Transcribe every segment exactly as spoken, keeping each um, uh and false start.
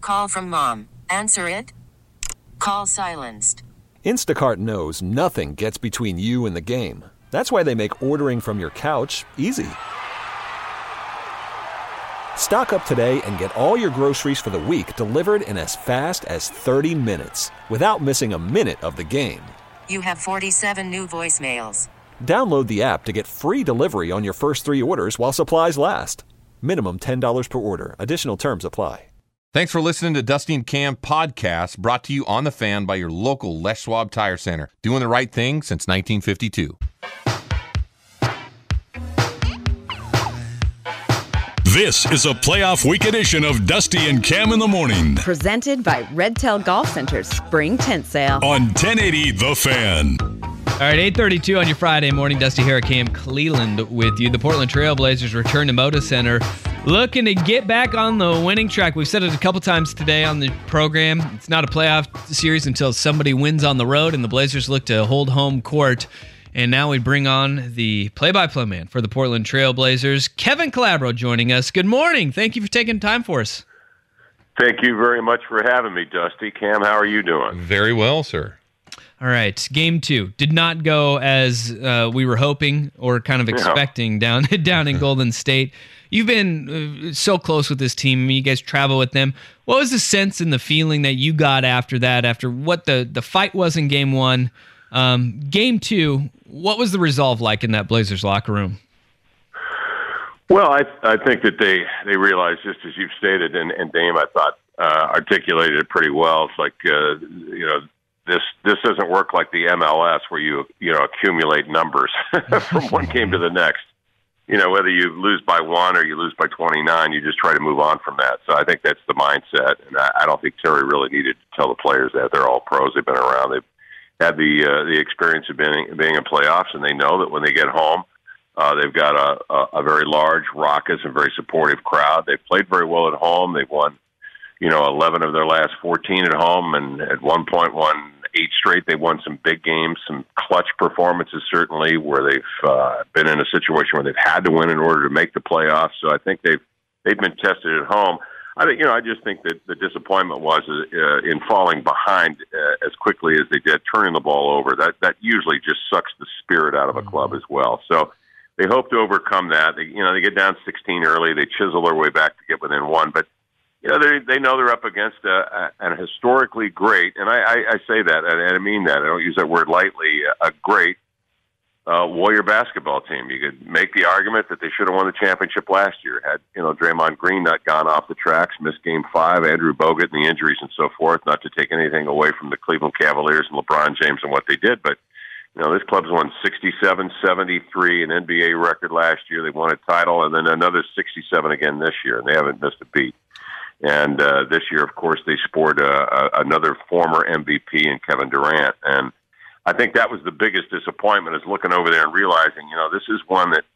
Call from mom. Answer it. Call silenced. Instacart knows nothing gets between you and the game. That's why they make ordering from your couch easy. Stock up today and get all your groceries for the week delivered in as fast as thirty minutes without missing a minute of the game. You have forty-seven new voicemails. Download the app to get free delivery on your first three orders while supplies last. Minimum ten dollars per order. Additional terms apply. Thanks for listening to Dusty and Cam podcast, brought to you on The Fan by your local Les Schwab Tire Center. Doing the right thing since nineteen fifty-two. This is a playoff week edition of Dusty and Cam in the Morning. Presented by Redtail Golf Center's Spring Tent Sale. On ten eighty The Fan. All right, eight thirty-two on your Friday morning. Dusty here at Cam Cleland with you. The Portland Trail Blazers return to Moda Center, looking to get back on the winning track. We've said it a couple times today on the program. It's not a playoff series until somebody wins on the road, and the Blazers look to hold home court. And now we bring on the play-by-play man for the Portland Trail Blazers, Kevin Calabro, joining us. Good morning. Thank you for taking time for us. Thank you very much for having me, Dusty. Cam, how are you doing? Very well, sir. All right, game two did not go as uh, we were hoping or kind of expecting no. down down in Golden State. You've been uh, so close with this team. You guys travel with them. What was the sense and the feeling that you got after that, after what the, the fight was in game one? Um, game two, what was the resolve like in that Blazers locker room? Well, I I think that they, they realized, just as you've stated, and, and Dame, I thought, uh, articulated it pretty well. It's like, uh, you know, This this doesn't work like the M L S where you you know accumulate numbers from one game to the next. You know, whether you lose by one or you lose by twenty-nine, you just try to move on from that. So I think that's the mindset, and I, I don't think Terry really needed to tell the players that. They're all pros. They've been around. They've had the uh, the experience of being being in playoffs, and they know that when they get home, uh, they've got a, a, a very large, raucous, and very supportive crowd. They've played very well at home. They've won, you know, eleven of their last fourteen at home, and at one point won eight straight. They won some big games, some clutch performances, certainly, where they've uh, been in a situation where they've had to win in order to make the playoffs. So I think they've they've been tested at home. I think, you know, I just think that the disappointment was uh, in falling behind uh, as quickly as they did, turning the ball over. That that usually just sucks the spirit out of a club as well. So they hope to overcome that. They, you know, they get down sixteen early. They chisel their way back to get within one, but you know, they they know they're up against a, a, a historically great, and I, I, I say that, and I mean that, I don't use that word lightly, a great uh, Warrior basketball team. You could make the argument that they should have won the championship last year. Had, you know, Draymond Green not gone off the tracks, missed game five, Andrew Bogut and the injuries and so forth, not to take anything away from the Cleveland Cavaliers and LeBron James and what they did, but, you know, this club's won sixty-seven seventy-three, an N B A record last year. They won a title, and then another sixty-seven again this year, and they haven't missed a beat. And uh, this year, of course, they sport uh, uh, another former M V P in Kevin Durant. And I think that was the biggest disappointment, is looking over there and realizing, you know, this is one that,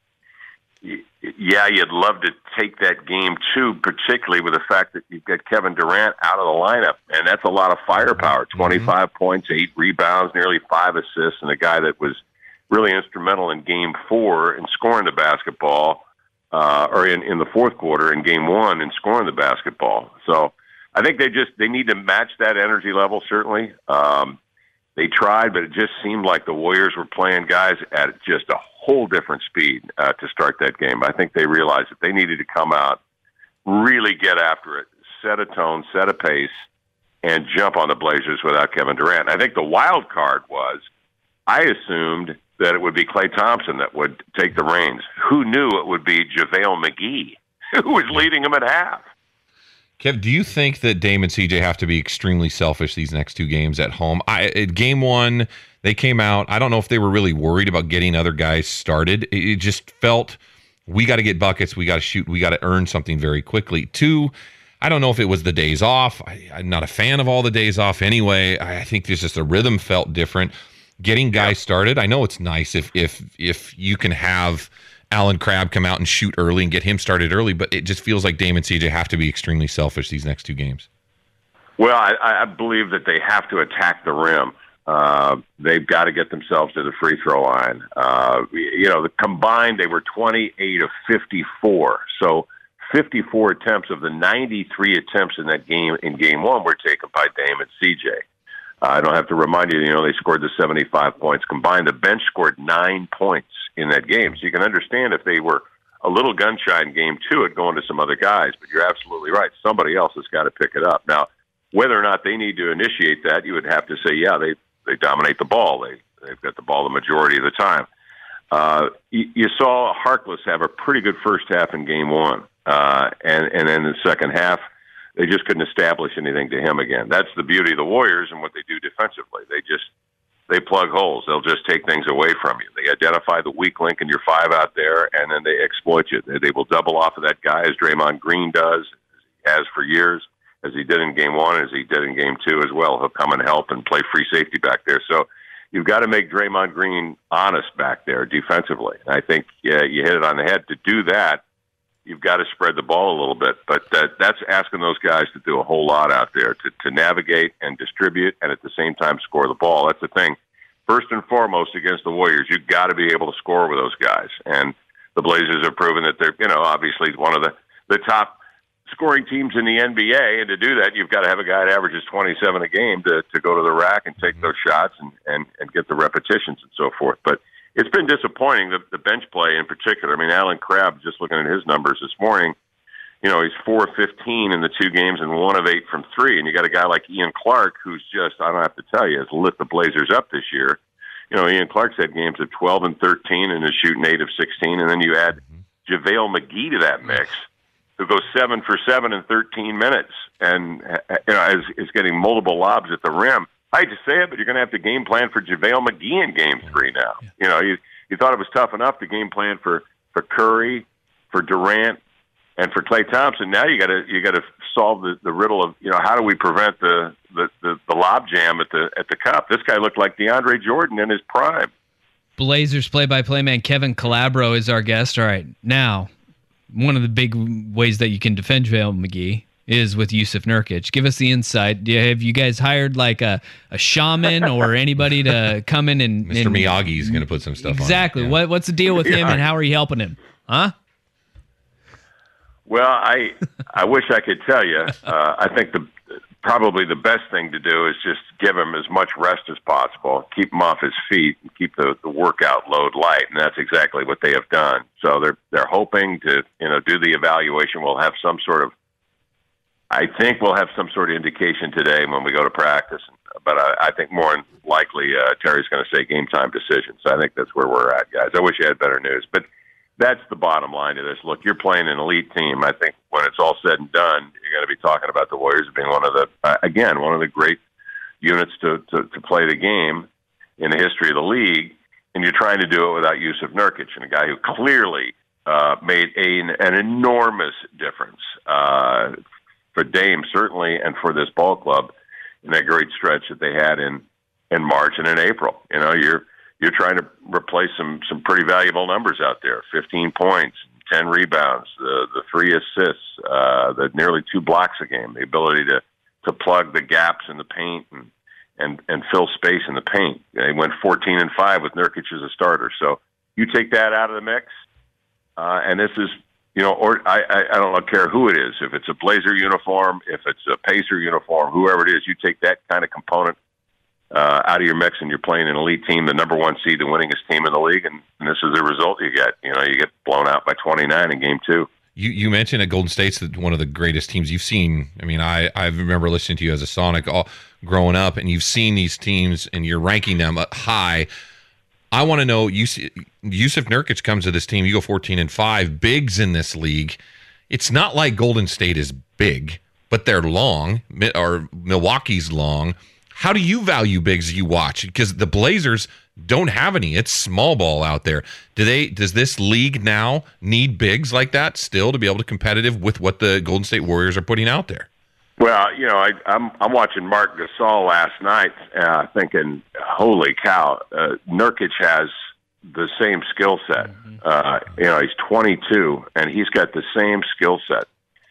yeah, you'd love to take that game too, particularly with the fact that you've got Kevin Durant out of the lineup. And that's a lot of firepower, twenty-five mm-hmm. points, eight rebounds, nearly five assists, and a guy that was really instrumental in game four in scoring the basketball. Uh, or in, in the fourth quarter in game one and scoring the basketball. So I think they just, they need to match that energy level, certainly. Um, they tried, but it just seemed like the Warriors were playing guys at just a whole different speed uh, to start that game. I think they realized that they needed to come out, really get after it, set a tone, set a pace, and jump on the Blazers without Kevin Durant. I think the wild card was, I assumed that it would be Klay Thompson that would take the reins. Who knew it would be JaVale McGee who was leading him at half? Kev, do you think that Dame and C J have to be extremely selfish these next two games at home? I, at game one, they came out. I don't know if they were really worried about getting other guys started. It, it just felt, we got to get buckets, we got to shoot, we got to earn something very quickly. Two, I don't know if it was the days off. I, I'm not a fan of all the days off anyway. I think there's just the rhythm felt different. Getting guys started, I know it's nice if if if you can have Alan Crabb come out and shoot early and get him started early, but it just feels like Dame and C J have to be extremely selfish these next two games. Well, I, I believe that they have to attack the rim. Uh, they've got to get themselves to the free throw line. Uh, you know, the combined, they were twenty-eight of fifty-four, so fifty-four attempts of the ninety-three attempts in that game in game one were taken by Dame and C J. Uh, I don't have to remind you, you know, they scored the seventy-five points combined. The bench scored nine points in that game. So you can understand if they were a little gun shy in game two, it going to some other guys. But you're absolutely right. Somebody else has got to pick it up. Now, whether or not they need to initiate that, you would have to say, yeah, they, they dominate the ball. They, they've got the ball the majority of the time. Uh, you, you saw Harkless have a pretty good first half in game one. Uh, and, and then in the second half, they just couldn't establish anything to him again. That's the beauty of the Warriors and what they do defensively. They just, they plug holes. They'll just take things away from you. They identify the weak link in your five out there, and then they exploit you. They, they will double off of that guy, as Draymond Green does, as he has for years, as he did in game one, as he did in game two as well. He'll come and help and play free safety back there. So you've got to make Draymond Green honest back there defensively. And I think yeah, you hit it on the head. To do that, you've got to spread the ball a little bit. But that, that's asking those guys to do a whole lot out there, to, to navigate and distribute and at the same time score the ball. That's the thing. First and foremost against the Warriors, you've got to be able to score with those guys. And the Blazers have proven that they're, you know, obviously one of the, the top scoring teams in the N B A. And to do that, you've got to have a guy that averages twenty-seven a game to, to go to the rack and take those shots and, and, and get the repetitions and so forth. But it's been disappointing, the, the bench play in particular. I mean, Alan Crabb, just looking at his numbers this morning, you know, he's four of fifteen in the two games and one of eight from three. And you got a guy like Ian Clark, who's just, I don't have to tell you, has lit the Blazers up this year. You know, Ian Clark's had games of twelve and thirteen and is shooting eight of sixteen. And then you add JaVale McGee to that mix, who goes seven for seven in thirteen minutes and, you know, is, is getting multiple lobs at the rim. I hate to say it, but you're going to have to game plan for JaVale McGee in game three now. You know, you, you thought it was tough enough to game plan for, for Curry, for Durant, and for Klay Thompson. Now you got to you got to solve the, the riddle of, you know, how do we prevent the, the, the, the lob jam at the at the cup? This guy looked like DeAndre Jordan in his prime. Blazers play-by-play man Kevin Calabro is our guest. All right, now one of the big ways that you can defend JaVale McGee is with Jusuf Nurkic. Give us the insight. Do you, have you guys hired like a, a shaman or anybody to come in and Mister and, Miyagi is going to put some stuff exactly. on. Exactly. Yeah. What what's the deal with him, Yeah. and how are you helping him? Huh? Well, I I wish I could tell you. Uh, I think the probably the best thing to do is just give him as much rest as possible, keep him off his feet, and keep the, the workout load light, and that's exactly what they have done. So they're they're hoping to you know do the evaluation. We'll have some sort of, I think we'll have some sort of indication today when we go to practice. But I, I think more than likely uh, Terry's going to say game time decision. So I think that's where we're at, guys. I wish I had better news, but that's the bottom line to this. Look, you're playing an elite team. I think when it's all said and done, you're going to be talking about the Warriors being one of the, uh, again, one of the great units to, to, to play the game in the history of the league, and you're trying to do it without Jusuf Nurkic, and a guy who clearly uh, made a, an enormous difference uh, for Dame, certainly, and for this ball club in that great stretch that they had in, in March and in April. You know, you're You're trying to replace some some pretty valuable numbers out there: fifteen points, ten rebounds, the the three assists, uh, the nearly two blocks a game, the ability to to plug the gaps in the paint and and and fill space in the paint. They went fourteen and five with Nurkic as a starter. So you take that out of the mix, uh, and this is you know, or I I, I don't care who it is. If it's a Blazer uniform, if it's a Pacer uniform, whoever it is, you take that kind of component Uh, out of your mix, and you're playing an elite team, the number one seed, the winningest team in the league, and, and this is the result you get. You know, you get blown out by twenty-nine in game two. You you mentioned at Golden State's one of the greatest teams you've seen. I mean, I, I remember listening to you as a Sonic all growing up, and you've seen these teams, and you're ranking them high. I want to know, Jusuf Nurkic comes to this team, you go fourteen and five, bigs in this league. It's not like Golden State is big, but they're long, or Milwaukee's long. How do you value bigs you watch? Because the Blazers don't have any. It's small ball out there. Do they? Does this league now need bigs like that still to be able to competitive with what the Golden State Warriors are putting out there? Well, you know, I, I'm I'm watching Marc Gasol last night, uh, thinking, holy cow, uh, Nurkic has the same skill set. Uh, you know, he's twenty-two, and he's got the same skill set.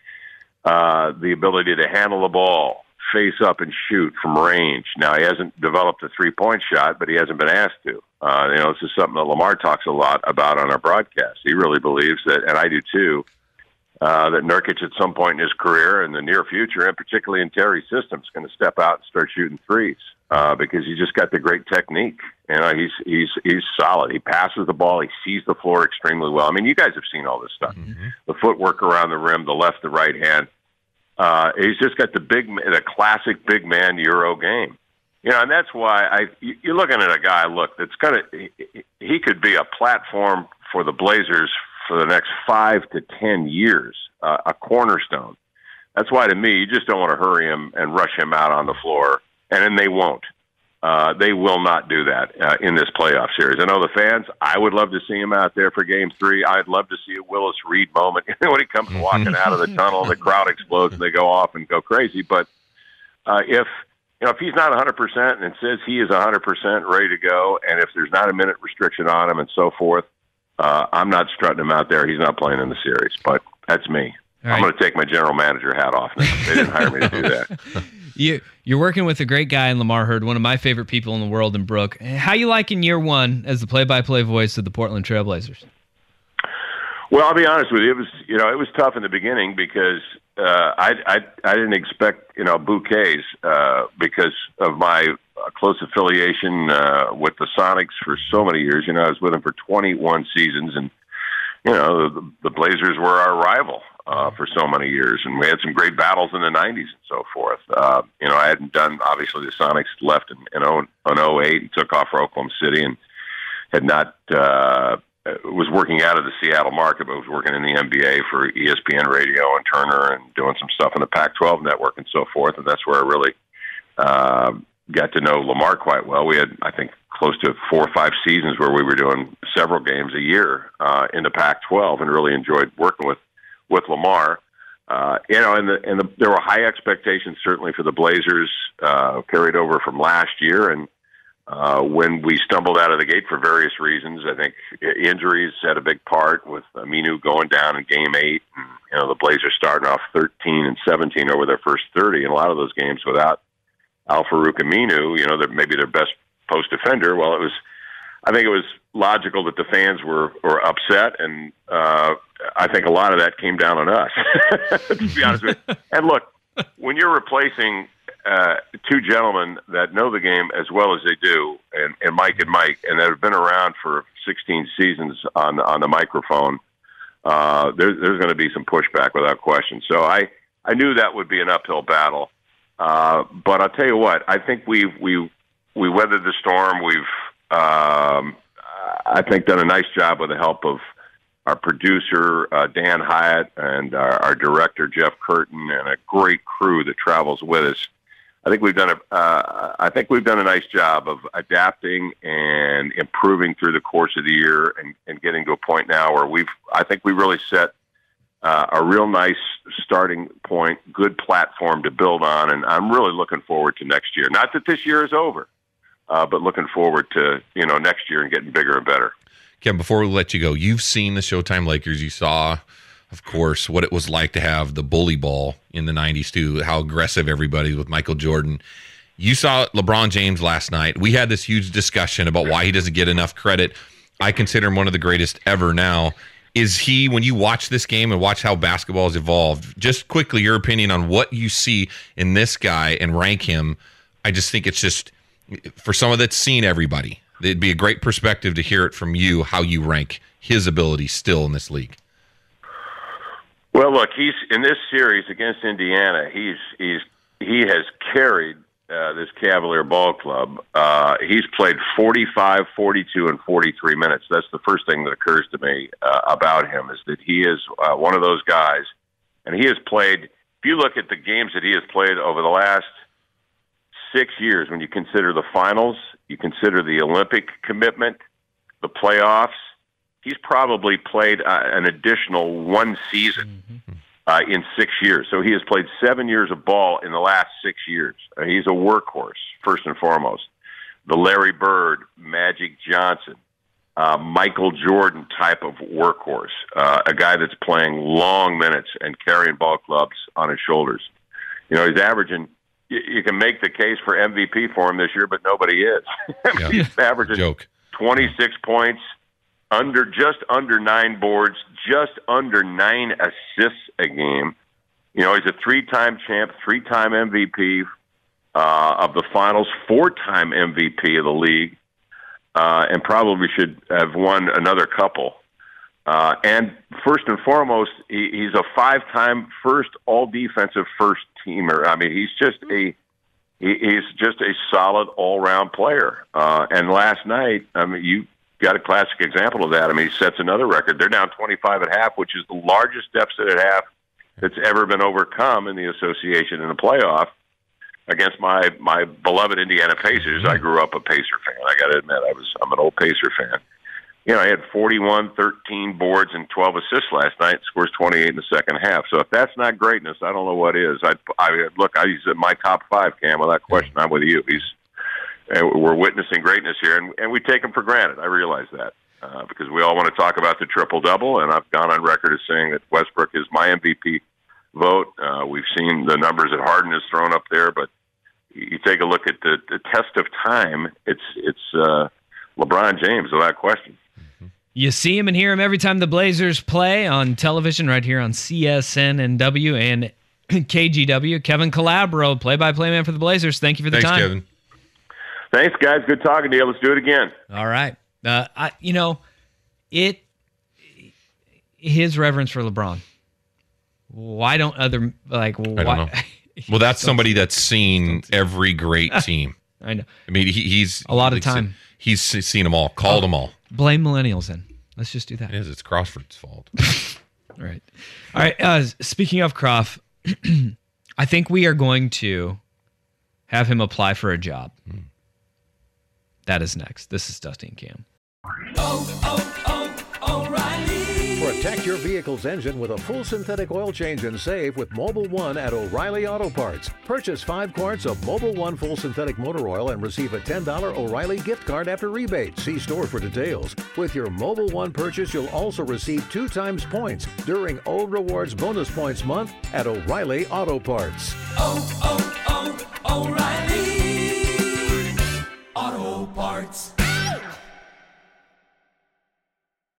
Uh, the ability to handle the ball, face up and shoot from range. Now, he hasn't developed a three-point shot, but he hasn't been asked to. Uh, you know, this is something that Lamar talks a lot about on our broadcast. He really believes that, and I do too, uh, that Nurkic at some point in his career in the near future, and particularly in Terry's system, is going to step out and start shooting threes uh, because he's just got the great technique. You know, he's he's he's solid. He passes the ball. He sees the floor extremely well. I mean, you guys have seen all this stuff. Mm-hmm. The footwork around the rim, the left, the right hand. Uh, he's just got the big, the classic big man Euro game. You know, and that's why I you're looking at a guy. Look, that's kind of he, he could be a platform for the Blazers for the next five to ten years, uh, a cornerstone. That's why, to me, you just don't want to hurry him and rush him out on the floor, and then they won't. Uh, they will not do that uh, in this playoff series. I know the fans, I would love to see him out there for game three. I'd love to see a Willis Reed moment when he comes walking out of the tunnel and the crowd explodes and they go off and go crazy. But uh, if you know if he's not one hundred percent and says he is one hundred percent ready to go, and if there's not a minute restriction on him and so forth, uh, I'm not strutting him out there. He's not playing in the series. But that's me. Right. I'm going to take my general manager hat off now. They didn't hire me to do that. You, you're working with a great guy in Lamar Hurd, one of my favorite people in the world, in Brooke. How you like in year one as the play-by-play voice of the Portland Trailblazers? Well, I'll be honest with you. It was, you know, it was tough in the beginning because uh, I, I, I didn't expect, you know, bouquets uh, because of my close affiliation uh, with the Sonics for so many years. You know, I was with them for twenty-one seasons, and you know, the, the Blazers were our rival uh, for so many years, and we had some great battles in the nineties and so forth. Uh, you know, I hadn't done, obviously, the Sonics left in, in oh eight and took off for Oklahoma City and had not, uh, was working out of the Seattle market, but was working in the N B A for E S P N Radio and Turner and doing some stuff in the Pac twelve network and so forth, and that's where I really uh, got to know Lamar quite well. We had, I think, close to four or five seasons where we were doing several games a year uh, in the Pac twelve, and really enjoyed working with with Lamar. Uh, you know, and the and the, there were high expectations certainly for the Blazers uh, carried over from last year, and uh, when we stumbled out of the gate for various reasons, I think injuries had a big part with Aminu going down in Game Eight. And, you know, the Blazers starting off thirteen and seventeen over their first thirty, and a lot of those games without Al-Farouq Aminu. You know, they're maybe their best post defender. Well, it was, I think it was logical that the fans were, were upset, and uh, I think a lot of that came down on us, to be honest with you. And look, when you're replacing uh, two gentlemen that know the game as well as they do, and, and Mike and Mike, and that have been around for sixteen seasons on on the microphone, uh, there, there's going to be some pushback without question. So I, I knew that would be an uphill battle. Uh, but I'll tell you what, I think we've we we weathered the storm. We've um, I think done a nice job with the help of our producer uh, Dan Hyatt and our, our director Jeff Curtin and a great crew that travels with us. I think we've done a uh, I think we've done a nice job of adapting and improving through the course of the year, and, and getting to a point now where we've I think we really set Uh, a real nice starting point, good platform to build on, and I'm really looking forward to next year. Not that this year is over, uh, but looking forward to, you know, next year and getting bigger and better. Kevin, before we let you go, you've seen the Showtime Lakers. You saw, of course, what it was like to have the bully ball in the nineties too, how aggressive everybody with Michael Jordan. You saw LeBron James last night. We had this huge discussion about why he doesn't get enough credit. I consider him one of the greatest ever now. Is he, when you watch this game and watch how basketball has evolved, just quickly your opinion on what you see in this guy and rank him? I just think it's just, for someone that's seen everybody, it'd be a great perspective to hear it from you, how you rank his ability still in this league. Well, look, he's in this series against Indiana. He's he's he has carried uh, this Cavalier ball club. Uh, he's played forty-five, forty-two, and forty-three minutes. That's the first thing that occurs to me uh, about him, is that he is uh, one of those guys, and he has played. If you look at the games that he has played over the last six years, when you consider the finals, you consider the Olympic commitment, the playoffs, he's probably played uh, an additional one season uh, in six years. So he has played seven years of ball in the last six years. Uh, he's a workhorse, first and foremost. The Larry Bird, Magic Johnson, uh, Michael Jordan type of workhorse, uh, a guy that's playing long minutes and carrying ball clubs on his shoulders. You know, he's averaging, you, you can make the case for M V P for him this year, but nobody is. I mean, Yeah. He's averaging Joke. twenty-six points, under just under nine boards, just under nine assists a game. You know, he's a three-time champ, three-time M V P uh, of the finals, four-time M V P of the league, uh, and probably should have won another couple. Uh, and first and foremost, he, he's a five-time first all-defensive first teamer. I mean, he's just a he, he's just a solid all-round player. Uh, and last night, I mean, you got a classic example of that. I mean, he sets another record. They're down twenty-five at half, which is the largest deficit at half that's ever been overcome in the association in a playoff against my my beloved Indiana Pacers. I grew up a Pacer fan. I got to admit, I was I'm an old Pacer fan. You know, I had forty-one, thirteen boards and twelve assists last night. Scores twenty-eight in the second half. So if that's not greatness, I don't know what is. I, I look, I, he's in my top five, Cam, without question. I'm with you. He's we're witnessing greatness here, and, and we take him for granted. I realize that uh, because we all want to talk about the triple-double, and I've gone on record as saying that Westbrook is my M V P vote. Uh, we've seen the numbers that Harden has thrown up there, but you take a look at the, the test of time, it's it's uh, LeBron James, without question. You see him and hear him every time the Blazers play on television right here on C S N N W and K G W. Kevin Calabro, play-by-play man for the Blazers. Thank you for the Thanks, time. Kevin. Thanks, guys. Good talking to you. Let's do it again. All right. Uh, I, you know, it. His reverence for LeBron. Why don't other like? I why, don't know. Well, that's somebody that's seen every great team. I know. I mean, he, he's a lot of like, time. He's seen them all, called oh, them all. Blame millennials then. Let's just do that. It is. It's Crawford's fault. All right. All right. Uh, speaking of Croft, I think we are going to have him apply for a job. Hmm. That is next. This is Dusty and Cam. Oh, oh, oh, O'Reilly. Protect your vehicle's engine with a full synthetic oil change and save with Mobil one at O'Reilly Auto Parts. Purchase five quarts of Mobil one full synthetic motor oil and receive a ten dollars O'Reilly gift card after rebate. See store for details. With your Mobil one purchase, you'll also receive two times points during O Rewards Bonus Points Month at O'Reilly Auto Parts. Oh, oh, oh, O'Reilly.